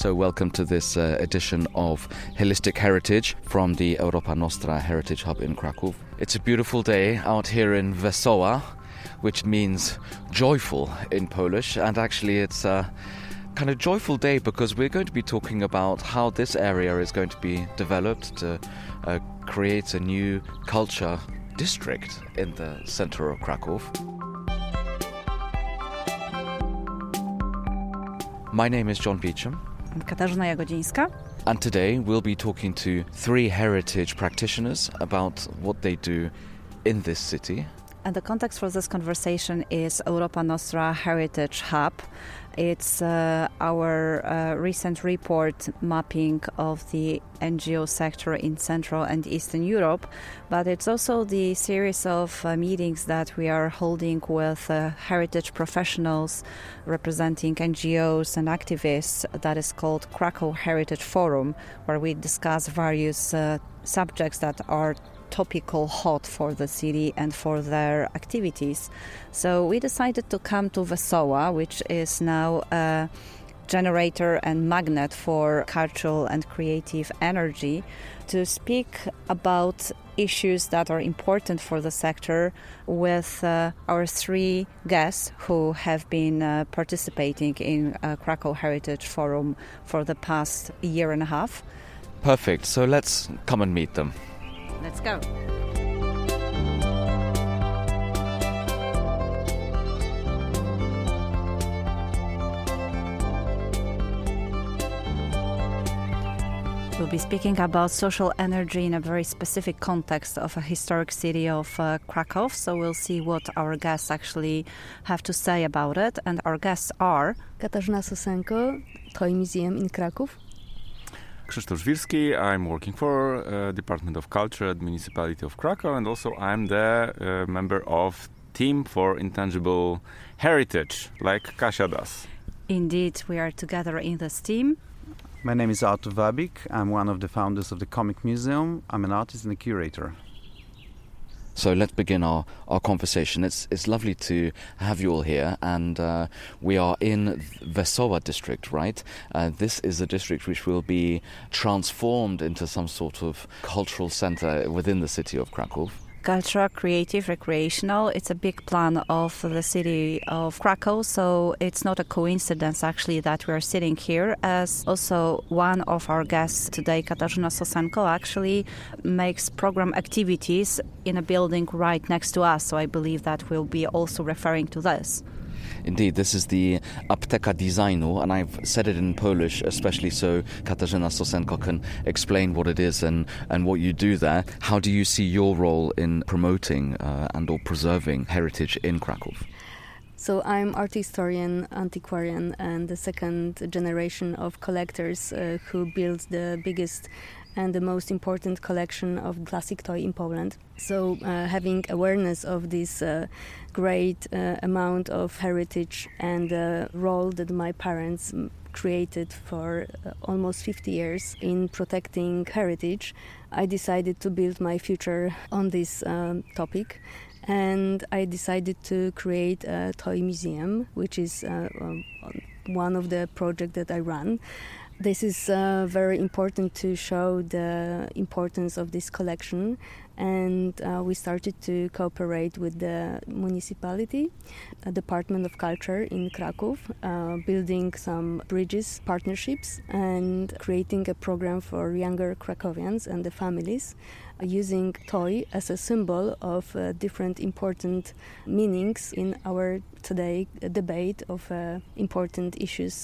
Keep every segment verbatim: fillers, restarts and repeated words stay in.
So welcome to this uh, edition of Holistic Heritage from the Europa Nostra Heritage Hub in Kraków. It's a beautiful day out here in Wesoła, which means joyful in Polish, and actually it's a kind of joyful day because we're going to be talking about how this area is going to be developed to uh, create a new culture district in the center of Kraków. My name is John Beecham. I'm Katarzyna Jagodzińska. And today we'll be talking to three heritage practitioners about what they do in this city. And the context for this conversation is Europa Nostra Heritage Hub. It's uh, our uh, recent report mapping of the N G O sector in Central and Eastern Europe, but it's also the series of uh, meetings that we are holding with uh, heritage professionals representing N G Os and activists that is called Krakow Heritage Forum, where we discuss various uh, subjects that are topical hot for the city and for their activities. So we decided to come to Wesoła, which is now a generator and magnet for cultural and creative energy, to speak about issues that are important for the sector with uh, our three guests who have been uh, participating in uh, Krakow Heritage Forum for the past year and a half. Perfect. So let's come and meet them. Let's go. We'll be speaking about social energy in a very specific context of a historic city of uh, Krakow. So we'll see what our guests actually have to say about it. And our guests are Katarzyna Sosenko, Toy Museum in Kraków. Krzysztof Żwirski. I'm working for uh, Department of Culture at Municipality of Krakow, and also I'm the uh, member of Team for Intangible Heritage, like Kasia does. Indeed, we are together in this team. My name is Artur Wabik. I'm one of the founders of the Comic Museum. I'm an artist and a curator. So let's begin our, our conversation. It's it's lovely to have you all here, and uh, we are in Wesoła district, right? Uh, this is a district which will be transformed into some sort of cultural center within the city of Kraków. Cultural, creative, recreational. It's a big plan of the city of Krakow, so it's not a coincidence actually that we are sitting here, as also one of our guests today, Katarzyna Sosenko, actually makes program activities in a building right next to us, so I believe that we'll be also referring to this. Indeed, this is the Apteka Designu, and I've said it in Polish, especially so Katarzyna Sosenko can explain what it is and, and what you do there. How do you see your role in promoting uh, and or preserving heritage in Kraków? So I'm art historian, antiquarian, and the second generation of collectors uh, who built the biggest and the most important collection of classic toy in Poland. So uh, having awareness of this uh, great uh, amount of heritage and the role that my parents created for uh, almost fifty years in protecting heritage, I decided to build my future on this um, topic. And I decided to create a toy museum, which is uh, um, one of the projects that I run. This is uh, very important to show the importance of this collection, and uh, we started to cooperate with the municipality, uh, Department of Culture in Kraków, uh, building some bridges, partnerships, and creating a program for younger Krakowians and the families, uh, using toy as a symbol of uh, different important meanings in our today debate of uh, important issues.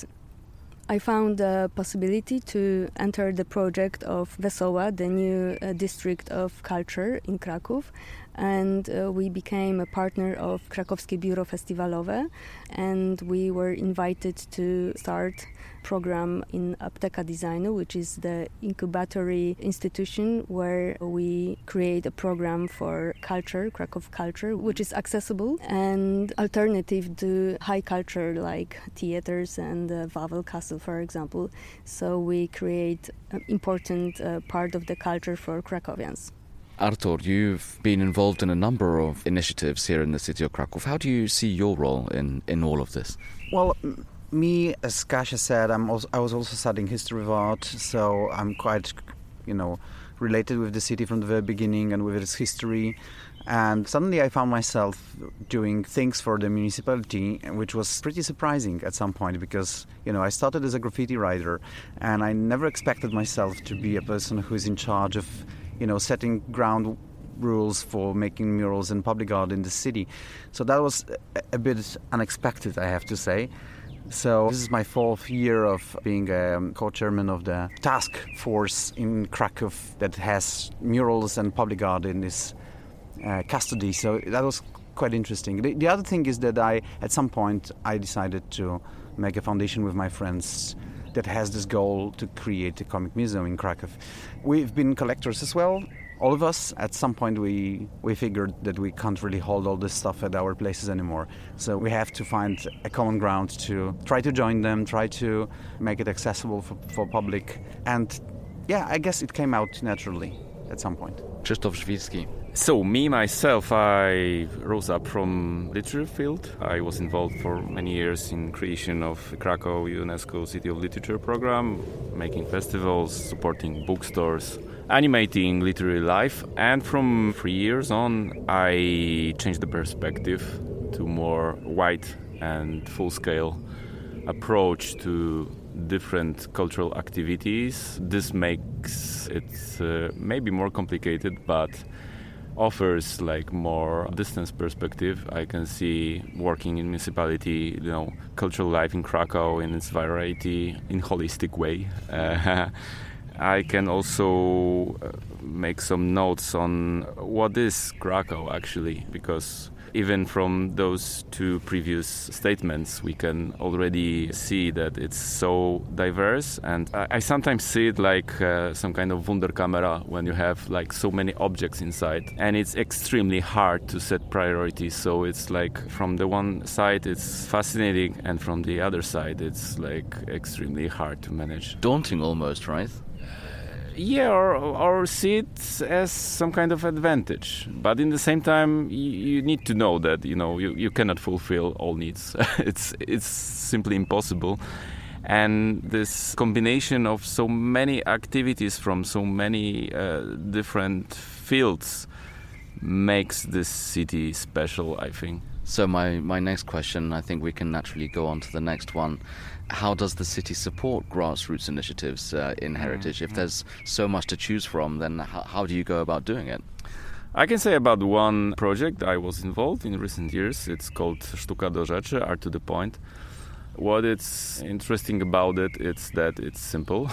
I found the possibility to enter the project of Wesoła, the new uh, district of culture in Kraków, and uh, we became a partner of Krakowskie Biuro Festiwalowe, and we were invited to start program in Apteka Designu, which is the incubatory institution where we create a program for culture, Kraków culture, which is accessible and alternative to high culture like theaters and uh, Wawel Castle, for example. So we create an important uh, part of the culture for Krakowians. Artur, you've been involved in a number of initiatives here in the city of Kraków. How do you see your role in, in all of this? Well, Me, as Kasia said, I'm also, I was also studying history of art, so I'm quite, you know, related with the city from the very beginning and with its history. And suddenly I found myself doing things for the municipality, which was pretty surprising at some point because, you know, I started as a graffiti writer and I never expected myself to be a person who is in charge of, you know, setting ground rules for making murals in public art in the city. So that was a bit unexpected, I have to say. So this is my fourth year of being a co-chairman of the task force in Krakow that has murals and public art in this uh, custody. So that was quite interesting. The, the other thing is that I, at some point, I decided to make a foundation with my friends that has this goal to create a comic museum in Krakow. We've been collectors as well. All of us, at some point, we, we figured that we can't really hold all this stuff at our places anymore. So we have to find a common ground to try to join them, try to make it accessible for, for public. And yeah, I guess it came out naturally at some point. Krzysztof Żwirski. So me, myself, I rose up from literature field. I was involved for many years in creation of Krakow UNESCO City of Literature program, making festivals, supporting bookstores, animating literary life. And from three years on, I changed the perspective to more wide and full-scale approach to different cultural activities. This makes it uh, maybe more complicated, but offers like more distance perspective. I can see working in municipality, you know, cultural life in Krakow in its variety, in holistic way. Uh, I can also make some notes on what is Krakow actually, because even from those two previous statements, we can already see that it's so diverse. And I, I sometimes see it like uh, some kind of Wunderkamera when you have like so many objects inside. And it's extremely hard to set priorities. So it's like from the one side, it's fascinating. And from the other side, it's like extremely hard to manage. Daunting almost, right? Yeah, or, or see it as some kind of advantage. But in the same time, you, you need to know that, you know, you, you cannot fulfill all needs. it's it's simply impossible. And this combination of so many activities from so many uh, different fields makes this city special, I think. So my, my next question, I think we can naturally go on to the next one. How does the city support grassroots initiatives uh, in heritage? If there's so much to choose from, then how, how do you go about doing it? I can say about one project I was involved in recent years. It's called Sztuka do rzeczy, Art to the Point. What it's interesting about it is that it's simple.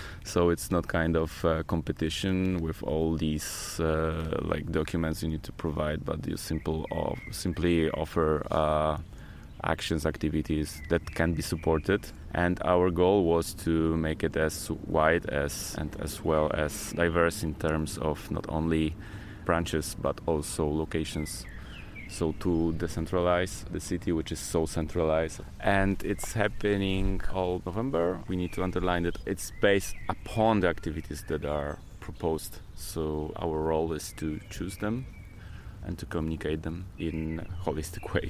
So it's not kind of uh, competition with all these uh, like documents you need to provide, but you simple of, simply offer uh, actions, activities that can be supported. And our goal was to make it as wide as and as well as diverse in terms of not only branches but also locations. So to decentralize the city, which is so centralized. And it's happening all November. We need to underline that it's based upon the activities that are proposed. So our role is to choose them and to communicate them in a holistic way.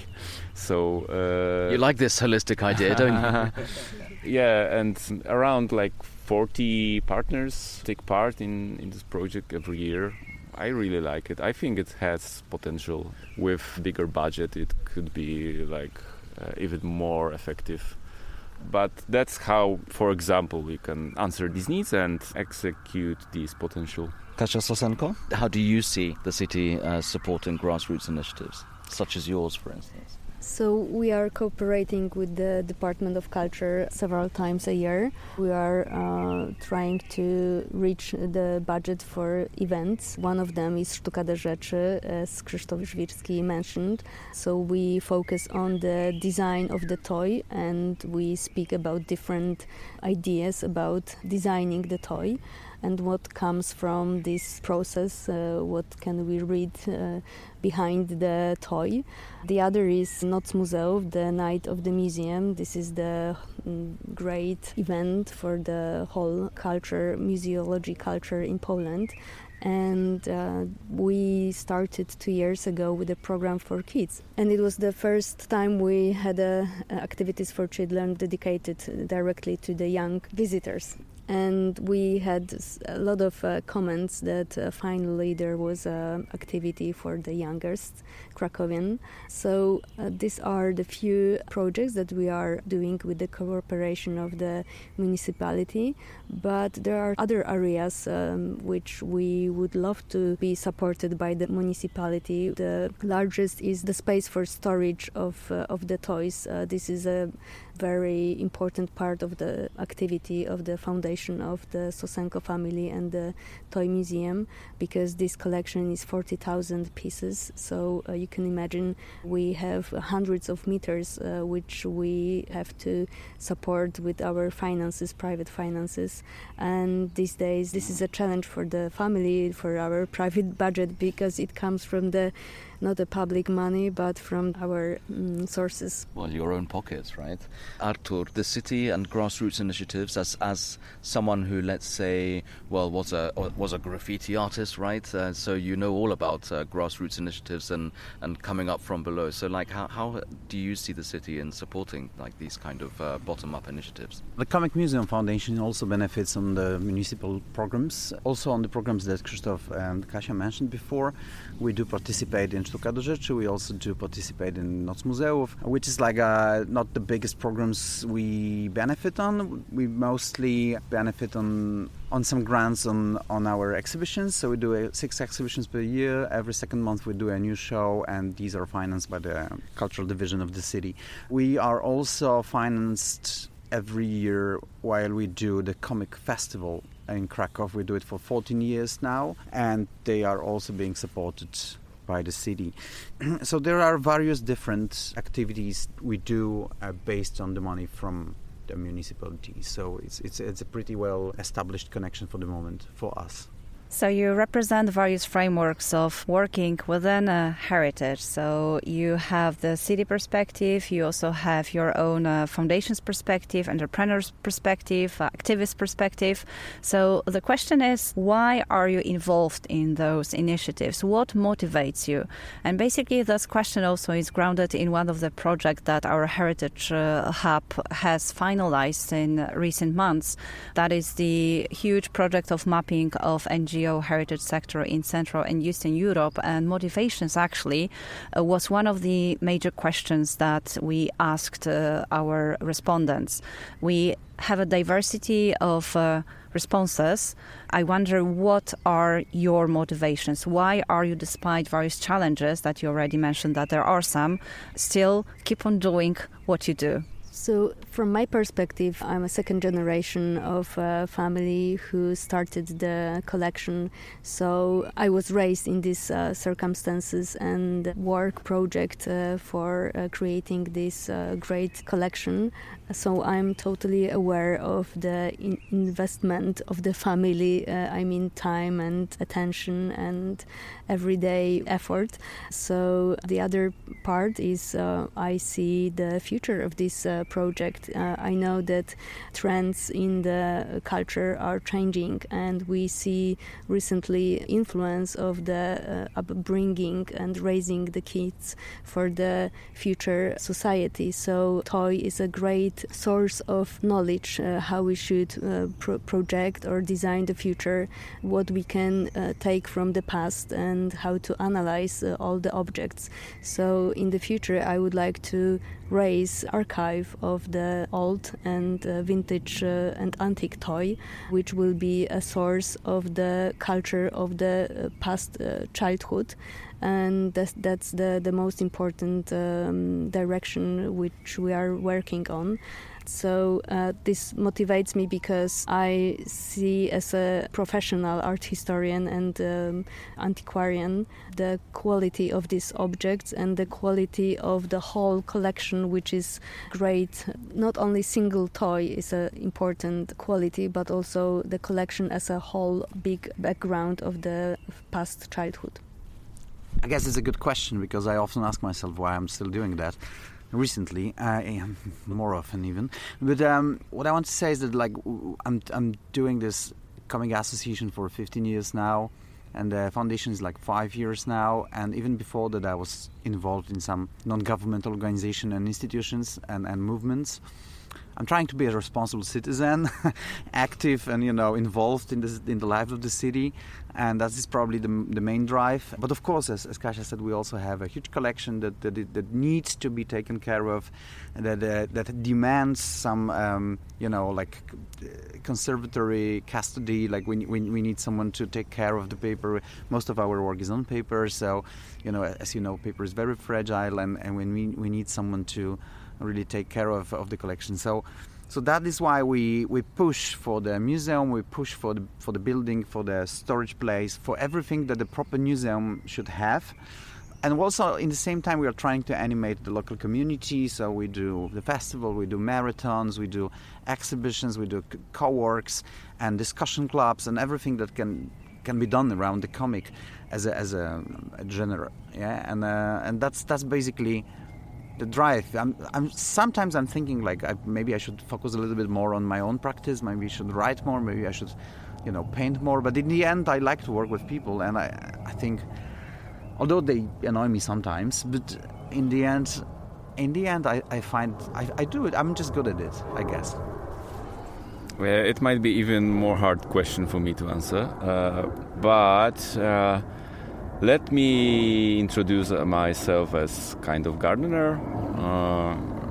So uh, you like this holistic idea, don't you? Yeah, and around like forty partners take part in, in this project every year. I really like it. I think it has potential. With bigger budget, it could be like uh, even more effective. But that's how, for example, we can answer these needs and execute these potential. Kasia Sosenko, how do you see the city uh, supporting grassroots initiatives, such as yours, for instance? So we are cooperating with the Department of Culture several times a year. We are uh, trying to reach the budget for events. One of them is Sztuka do rzeczy, as Krzysztof Żwirski mentioned. So we focus on the design of the toy and we speak about different ideas about designing the toy and what comes from this process, uh, what can we read uh, behind the toy. The other is Noc Muzeów, the Night of the Museum. This is the um, great event for the whole culture, museology culture in Poland. And uh, we started two years ago with a program for kids. And it was the first time we had uh, activities for children dedicated directly to the young visitors. And we had a lot of uh, comments that uh, finally there was an activity for the youngest Krakowian. So uh, these are the few projects that we are doing with the cooperation of the municipality. But there are other areas um, which we would love to be supported by the municipality. The largest is the space for storage of uh, of the toys. Uh, this is a very important part of the activity of the foundation of the Sosenko family and the Toy Museum, because this collection is forty thousand pieces. So uh, you can imagine we have hundreds of meters uh, which we have to support with our finances, private finances. And these days this is a challenge for the family, for our private budget, because it comes from the not the public money, but from our um, sources. Well, your own pockets, right? Artur, the city and grassroots initiatives, as as someone who, let's say, well, was a was a graffiti artist, right? Uh, so you know all about uh, grassroots initiatives and, and coming up from below. So, like, how how do you see the city in supporting like these kind of uh, bottom-up initiatives? The Comic Museum Foundation also benefits on the municipal programs, also on the programs that Krzysztof and Kasia mentioned before. We do participate in Sztuka do Rzeczy. We also do participate in Noc Muzeów, which is like uh, not the biggest programs we benefit on. We mostly benefit on on some grants on, on our exhibitions. So we do uh, six exhibitions per year. Every second month we do a new show, and these are financed by the cultural division of the city. We are also financed every year while we do the comic festival in Krakow. We do it for fourteen years now, and they are also being supported by the city. So there are various different activities we do uh, based on the money from the municipality. So it's it's it's a pretty well established connection for the moment for us. So you represent various frameworks of working within a heritage. So you have the city perspective, you also have your own uh, foundation's perspective, entrepreneur's perspective, uh, activist perspective. So the question is, why are you involved in those initiatives? What motivates you? And basically this question also is grounded in one of the projects that our Heritage uh, Hub has finalized in recent months. That is the huge project of mapping of N G O heritage sector in Central and Eastern Europe, and motivations actually uh, was one of the major questions that we asked uh, our respondents. We have a diversity of uh, responses. I wonder, what are your motivations? Why are you, despite various challenges that you already mentioned that there are some, still keep on doing what you do? So from my perspective, I'm a second generation of a family who started the collection. So I was raised in these uh, circumstances, and work project uh, for uh, creating this uh, great collection. So I'm totally aware of the in- investment of the family, uh, I mean time and attention and everyday effort. So the other part is uh, I see the future of this uh, project. Uh, I know that trends in the culture are changing, and we see recently influence of the uh, upbringing and raising the kids for the future society. So toy is a great source of knowledge, uh, how we should uh, pro- project or design the future, what we can uh, take from the past, and how to analyze uh, all the objects. So in the future I would like to raise archive of the old and uh, vintage uh, and antique toy, which will be a source of the culture of the uh, past uh, childhood. And that's, that's the, the most important um, direction which we are working on. So uh, this motivates me because I see, as a professional art historian and um, antiquarian, the quality of these objects and the quality of the whole collection, which is great. Not only single toy is an important quality, but also the collection as a whole, big background of the past childhood. I guess it's a good question, because I often ask myself why I'm still doing that. Recently, uh, more often even. But um, what I want to say is that, like, I'm I'm doing this Comic Association for fifteen years now, and the foundation is like five years now. And even before that, I was involved in some non-governmental organizations and institutions and, and movements. I'm trying to be a responsible citizen, active and, you know, involved in the in the life of the city, and that is probably the, the main drive. But of course, as, as Kasia said, we also have a huge collection that that, that needs to be taken care of, that uh, that demands some, um, you know, like conservatory custody. Like we, we we need someone to take care of the paper. Most of our work is on paper, so, you know, as you know, paper is very fragile, and, and when we we need someone to really take care of, of the collection. So so that is why we, we push for the museum, we push for the for the building, for the storage place, for everything that the proper museum should have. And also, in the same time, we are trying to animate the local community. So we do the festival, we do marathons, we do exhibitions, we do co-works and discussion clubs and everything that can can be done around the comic as a as a, a genre. Yeah, and uh, and that's that's basically the drive. I'm, I'm sometimes I'm thinking like I, maybe I should focus a little bit more on my own practice. Maybe I should write more. Maybe I should, you know, paint more. But in the end, I like to work with people, and I, I think, although they annoy me sometimes, but in the end, in the end, I, I find I, I do it. I'm just good at it, I guess. Well, it might be even more hard question for me to answer, uh, but. Uh, Let me introduce myself as kind of gardener. Uh,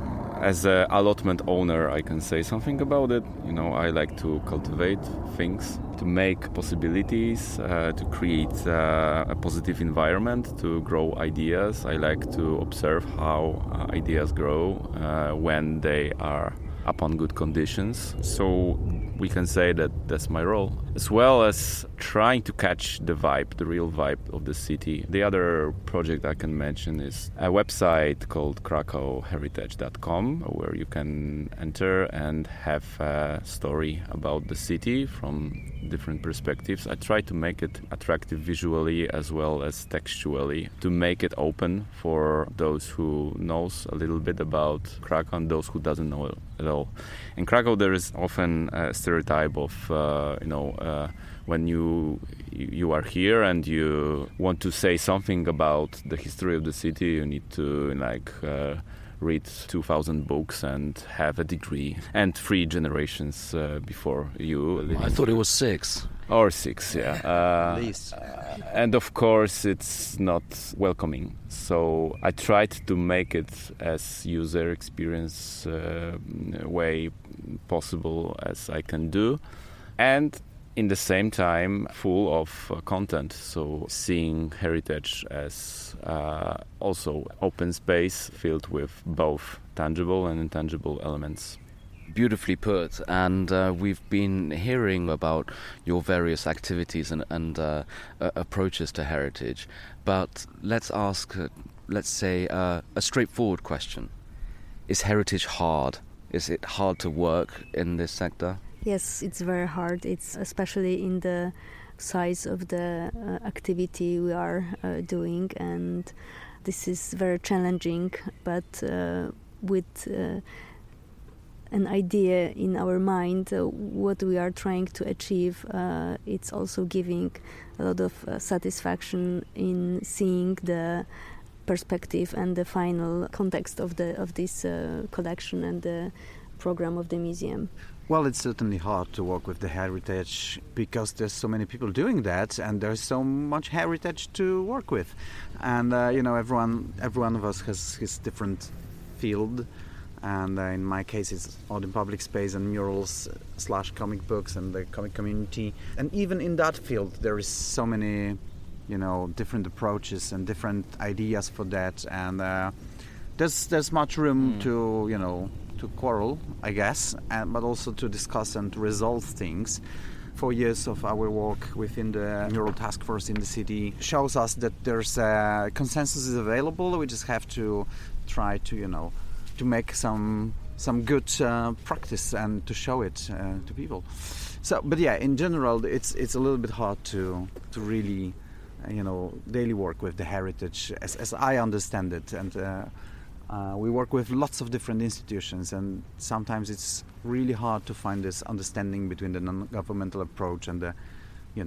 as an allotment owner, I can say something about it. You know, I like to cultivate things, to make possibilities, uh, to create uh, a positive environment, to grow ideas. I like to observe how uh, ideas grow uh, when they are upon good conditions. So we can say that that's my role, as well as trying to catch the vibe, the real vibe of the city. The other project I can mention is a website called krakow heritage dot com, where you can enter and have a story about the city from different perspectives. I try to make it attractive visually as well as textually, to make it open for those who knows a little bit about Krakow and those who doesn't know at all. In Krakow, there is often a stereotype of, uh, you know, uh, when you you are here and you want to say something about the history of the city, you need to like uh, read two thousand books and have a degree and three generations uh, before you. I thought it was six. Or six, yeah. Uh, At least. Uh, and of course, it's not welcoming. So I tried to make it as user experience uh, way possible as I can do. And in the same time, full of uh, content. So seeing heritage as uh, also open space filled with both tangible and intangible elements. Beautifully put, and uh, we've been hearing about your various activities and, and uh, uh, approaches to heritage, but let's ask, uh, let's say, uh, a straightforward question. Is heritage hard? Is it hard to work in this sector? Yes, it's very hard. It's especially in the size of the uh, activity we are uh, doing, and this is very challenging, but uh, with uh, an idea in our mind, uh, what we are trying to achieve, uh, it's also giving a lot of uh, satisfaction in seeing the perspective and the final context of the of this uh, collection and the program of the museum. Well, it's certainly hard to work with the heritage because there's so many people doing that, and there's so much heritage to work with, and uh, you know, everyone, every one of us has his different field. And uh, in my case, it's art in public space and murals slash comic books and the comic community. And even in that field, there is so many, you know, different approaches and different ideas for that. And uh, there's there's much room mm. to, you know, to quarrel, I guess, and, but also to discuss and to resolve things. Four years of our work within the mural task force in the city shows us that there's a consensus is available. We just have to try to, you know, to make some some good uh, practice and to show it uh, to people. So, but yeah, in general, it's it's a little bit hard to to really, uh, you know, daily work with the heritage as as I understand it, and uh, uh, we work with lots of different institutions, and sometimes it's really hard to find this understanding between the non-governmental approach and the, you know,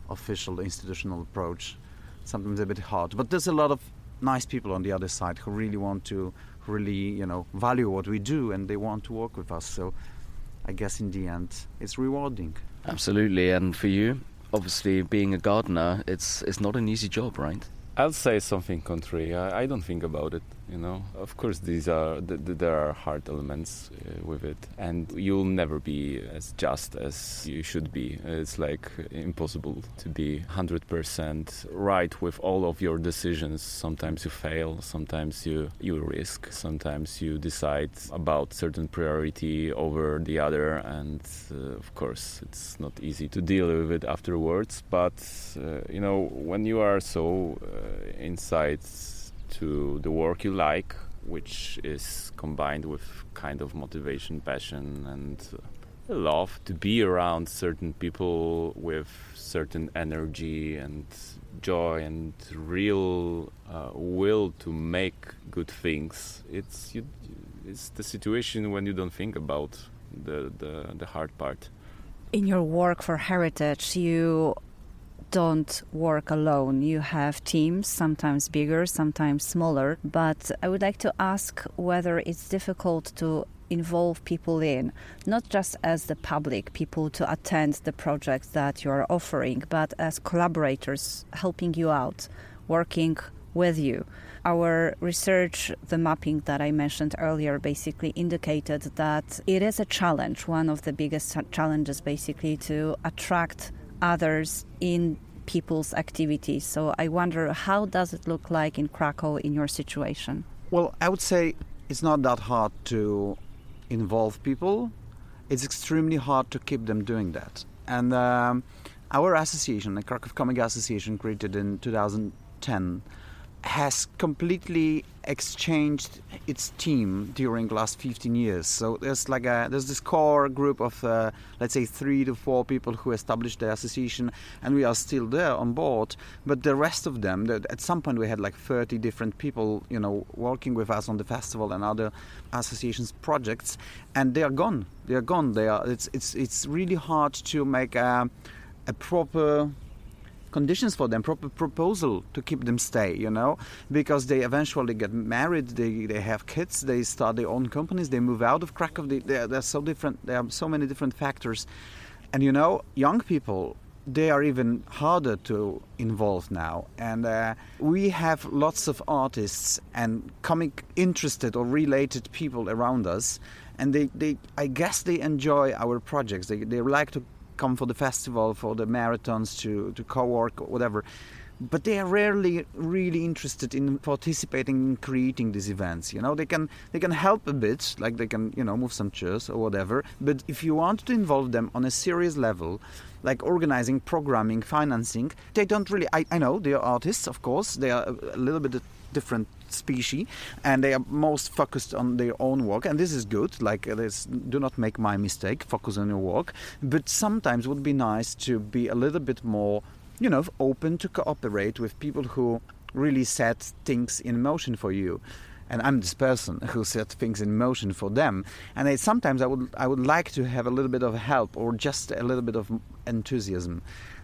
official institutional approach. Sometimes a bit hard, but there's a lot of nice people on the other side who really want to really, you know, value what we do, and they want to work with us. So I guess in the end it's rewarding. Absolutely. And for you, obviously being a gardener, it's it's not an easy job, right? I'll say something contrary. I, I don't think about it, you know. Of course, these are th- th- there are hard elements uh, with it, and you'll never be as just as you should be. It's like impossible to be one hundred percent right with all of your decisions. Sometimes you fail, sometimes you, you risk, sometimes you decide about certain priority over the other, and uh, of course, it's not easy to deal with it afterwards. But, uh, you know, when you are so... Uh, insights to the work you like, which is combined with kind of motivation, passion, and uh, love to be around certain people with certain energy and joy and real uh, will to make good things. It's you, it's the situation when you don't think about the, the, the hard part. In your work for Heritage, you don't work alone. You have teams, sometimes bigger, sometimes smaller. But I would like to ask whether it's difficult to involve people in, not just as the public, people to attend the projects that you are offering, but as collaborators helping you out, working with you. Our research, the mapping that I mentioned earlier, basically indicated that it is a challenge, one of the biggest challenges basically, to attract others in people's activities. So I wonder, how does it look like in Krakow in your situation? Well, I would say it's not that hard to involve people. It's extremely hard to keep them doing that. And um, our association, the Krakow Comic Association, created in two thousand ten, has completely exchanged its team during the last fifteen years. So there's like a there's this core group of uh, let's say three to four people who established the association, and we are still there on board. But the rest of them, the, at some point we had like thirty different people, you know, working with us on the festival and other associations projects, and they are gone. They are gone. They are. It's it's it's really hard to make a a proper conditions for them, proper proposal to keep them stay, you know, because they eventually get married, they they have kids, they start their own companies, they move out of Krakow. They, they, they're so different. There are so many different factors, and you know, young people, they are even harder to involve now. And uh, we have lots of artists and comic interested or related people around us, and they, they I guess they enjoy our projects. They they like to come for the festival, for the marathons, to, to co-work, or whatever. But they are rarely really interested in participating in creating these events. You know, they can they can help a bit, like they can, you know, move some chairs or whatever. But if you want to involve them on a serious level, like organizing, programming, financing, they don't really. I, I know they are artists, of course. They are a, a little bit different species, and they are most focused on their own work, and this is good. Like, this, do not make my mistake, focus on your work. But sometimes it would be nice to be a little bit more, you know, open to cooperate with people who really set things in motion for you. And I'm this person who set things in motion for them. And I, sometimes I would I would like to have a little bit of help or just a little bit of enthusiasm.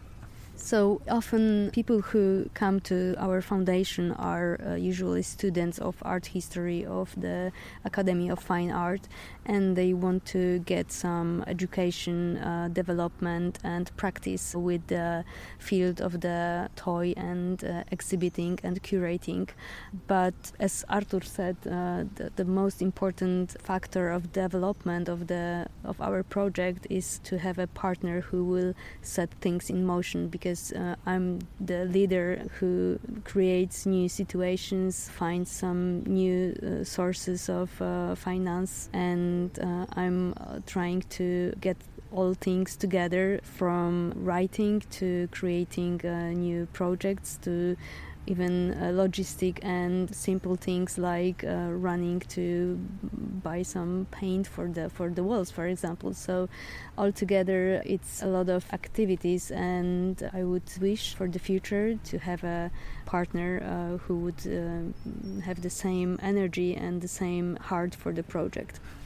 So often people who come to our foundation are uh, usually students of art history of the Academy of Fine Art, and they want to get some education, uh, development and practice with the field of the toy and uh, exhibiting and curating. But as Artur said, uh, the, the most important factor of development of the of our project is to have a partner who will set things in motion, because Uh, I'm the leader who creates new situations, finds some new uh, sources of uh, finance, and uh, I'm uh, trying to get all things together, from writing to creating uh, new projects to even uh, logistic and simple things like uh, running to buy some paint for the for the walls, for example. So altogether it's a lot of activities, and I would wish for the future to have a partner uh, who would uh, have the same energy and the same heart for the project.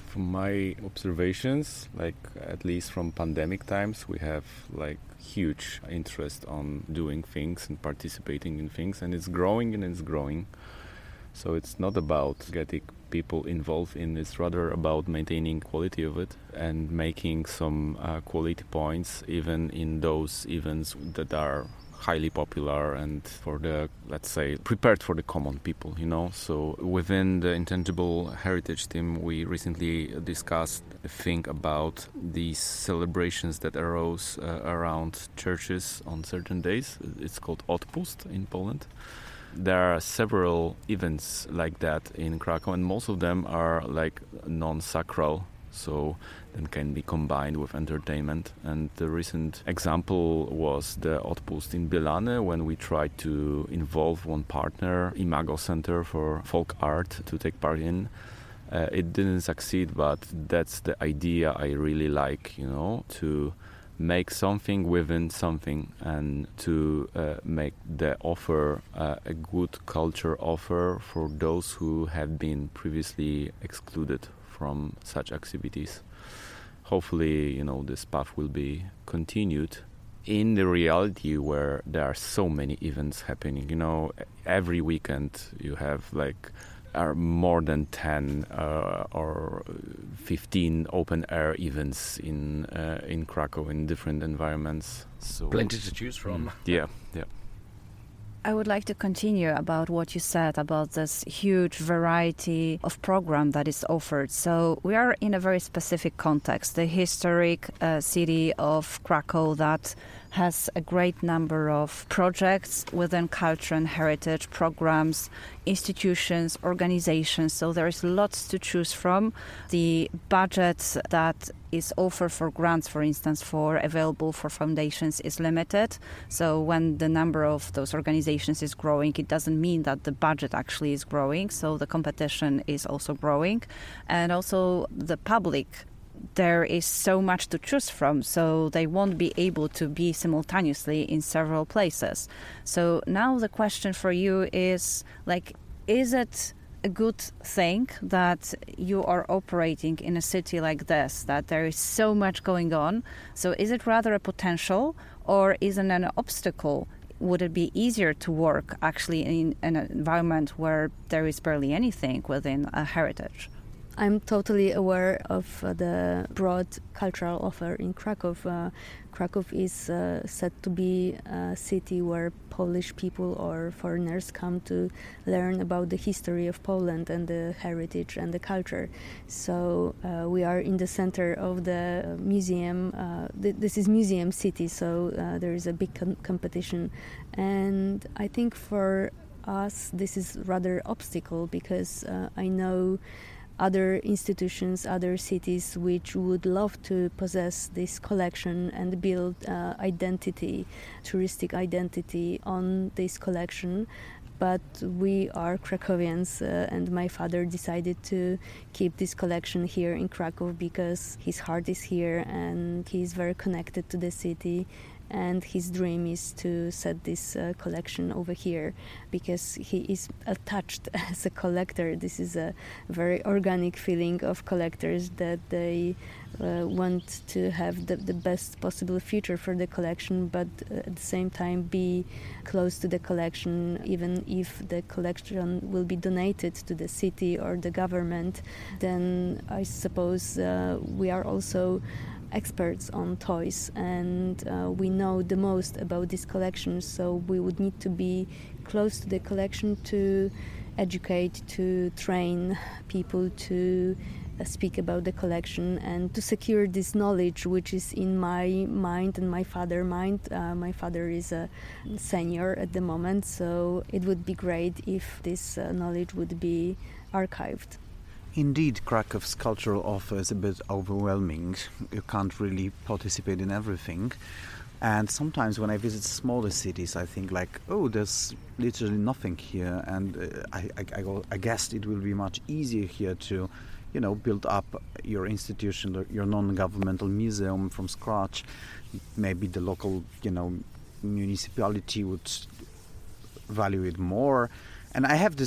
From my observations, like at least from pandemic times, we have like huge interest on doing things and participating in things, and it's growing and it's growing. So it's not about getting people involved in it, it's rather about maintaining quality of it and making some uh, quality points even in those events that are highly popular and for the, let's say, prepared for the common people, you know. So within the Intangible Heritage team, we recently discussed a thing about these celebrations that arose uh, around churches on certain days. It's called Odpust in Poland. There are several events like that in Krakow, and most of them are like non-sacral, so then can be combined with entertainment. And the recent example was the Odpust in Bielany, when we tried to involve one partner, Imago Center for Folk Art, to take part in. Uh, it didn't succeed, but that's the idea I really like, you know, to make something within something and to uh, make the offer uh, a good culture offer for those who have been previously excluded from such activities. Hopefully, you know, this path will be continued in the reality where there are so many events happening. You know, every weekend you have like are more than ten uh, or fifteen open air events in uh, in Krakow in different environments. So plenty to choose from. Yeah, yeah. I would like to continue about what you said about this huge variety of program that is offered. So we are in a very specific context, the historic uh, city of Krakow that has a great number of projects within culture and heritage programs, institutions, organizations. So there is lots to choose from. The budget that is offered for grants, for instance, for available for foundations is limited. So when the number of those organizations is growing, it doesn't mean that the budget actually is growing. So the competition is also growing. And also the public, there is so much to choose from, so they won't be able to be simultaneously in several places. So now the question for you is, like, is it a good thing that you are operating in a city like this, that there is so much going on? So is it rather a potential, or is it an obstacle? Would it be easier to work actually in an environment where there is barely anything within a heritage? I'm totally aware of uh, the broad cultural offer in Krakow. Uh, Krakow is uh, said to be a city where Polish people or foreigners come to learn about the history of Poland and the heritage and the culture. So uh, we are in the center of the museum. Uh, th- this is museum city, so uh, there is a big com- competition. And I think for us this is rather obstacle, because uh, I know other institutions, other cities which would love to possess this collection and build uh, identity, touristic identity on this collection. But we are Krakowians, uh, and my father decided to keep this collection here in Krakow because his heart is here and he's very connected to the city. And his dream is to set this uh, collection over here because he is attached as a collector. This is a very organic feeling of collectors, that they uh, want to have the, the best possible future for the collection, but uh, at the same time be close to the collection. Even if the collection will be donated to the city or the government, then I suppose uh, we are also experts on toys, and uh, we know the most about this collection, so we would need to be close to the collection to educate, to train people to uh, speak about the collection and to secure this knowledge which is in my mind and my father's mind. Uh, my father is a senior at the moment, so it would be great if this uh, knowledge would be archived. Indeed, Krakow's cultural offer is a bit overwhelming. You can't really participate in everything. And sometimes when I visit smaller cities, I think like, oh, there's literally nothing here. And uh, I, I, I guess it will be much easier here to, you know, build up your institution, your non-governmental museum from scratch. Maybe the local, you know, municipality would value it more. And I have this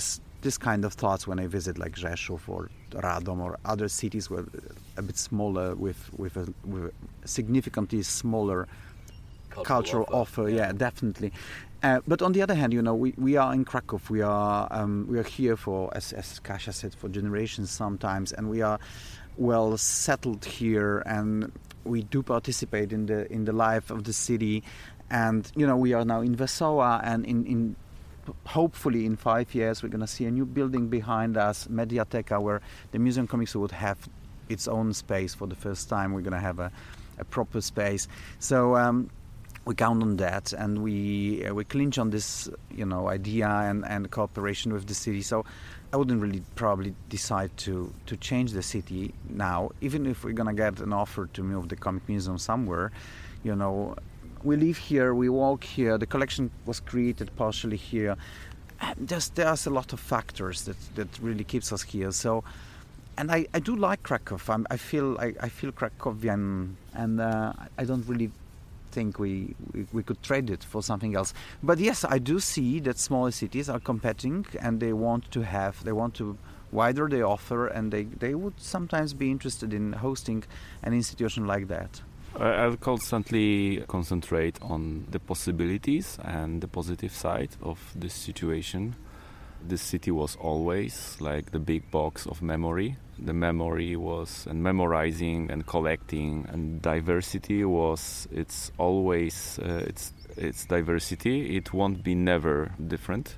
this kind of thoughts when I visit like Rzeszów or Radom or other cities where a bit smaller with with a, with a significantly smaller cultural, cultural offer. offer. Yeah, definitely. Uh, but on the other hand, you know, we, we are in Krakow. We are um, we are here for, as, as Kasia said, for generations sometimes, and we are well settled here, and we do participate in the in the life of the city. And you know, we are now in Wesoła, and in, in hopefully in five years we're going to see a new building behind us, Mediateka, where the Muzeum Komiksu would have its own space for the first time. We're going to have a, a proper space. So um, we count on that, and we uh, we clinch on this, you know, idea and, and cooperation with the city. So I wouldn't really probably decide to, to change the city now, even if we're going to get an offer to move the Comic Museum somewhere, you know. We live here, we walk here, the collection was created partially here. There's, there's a lot of factors that, that really keeps us here. So, and I, I do like Krakow. I'm, I feel I, I feel Krakowian, and uh, I don't really think we, we we could trade it for something else. But yes, I do see that smaller cities are competing, and they want to have, they want to wider their offer, and they, they would sometimes be interested in hosting an institution like that. I'll constantly concentrate on the possibilities and the positive side of this situation. This city was always like the big box of memory. The memory was, and memorizing and collecting, and diversity was, it's always, uh, it's, it's diversity. It won't be never different.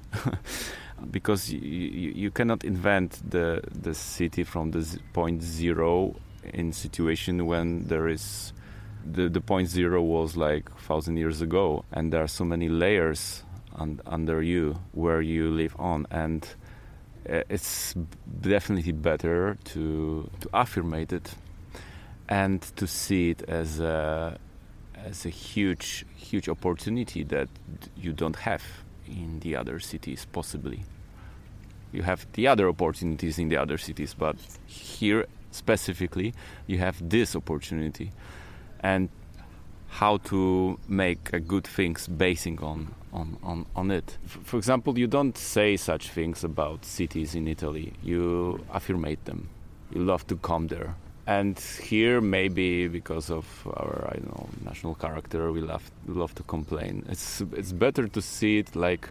Because you, you, you cannot invent the, the city from the z- point zero in situation when there is The, the point zero was like a thousand years ago, and there are so many layers un, under you where you live on, and uh, it's definitely better to to affirmate it and to see it as a as a huge huge opportunity that you don't have in the other cities. Possibly you have the other opportunities in the other cities, but here specifically you have this opportunity. And how to make uh, good things basing on, on, on, on it. F- for example, you don't say such things about cities in Italy. You affirmate them. You love to come there. And here, maybe because of our, I don't know, national character, we love, we love to complain. It's it's better to see it like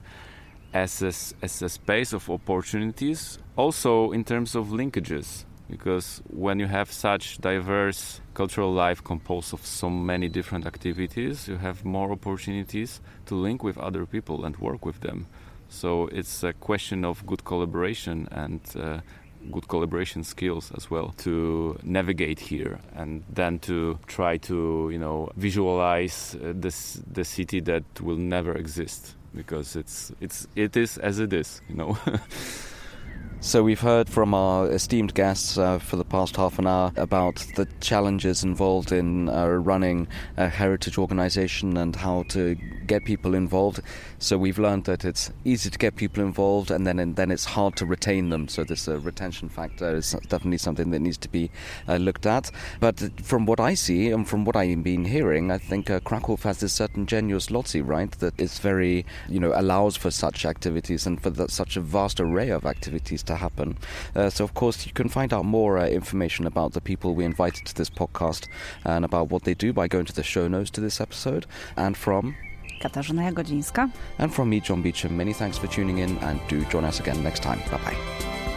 as a, as a space of opportunities, also in terms of linkages. Because when you have such diverse cultural life composed of so many different activities, you have more opportunities to link with other people and work with them. So it's a question of good collaboration and uh, good collaboration skills as well to navigate here, and then to try to, you know, visualize uh, this the city that will never exist, because it's it's it is as it is, you know. So we've heard from our esteemed guests uh, for the past half an hour about the challenges involved in uh, running a heritage organization and how to get people involved. So we've learned that it's easy to get people involved, and then and then it's hard to retain them. So this uh, retention factor is definitely something that needs to be uh, looked at. But from what I see and from what I've been hearing, I think uh, Krakow has this certain geniusloci, right, that is very, you know, allows for such activities and for the, such a vast array of activities to happen. Uh, so, of course, you can find out more uh, information about the people we invited to this podcast and about what they do by going to the show notes to this episode. And from Katarzyna Jagodzińska. And from me, John Beecham, many thanks for tuning in, and do join us again next time. Bye-bye.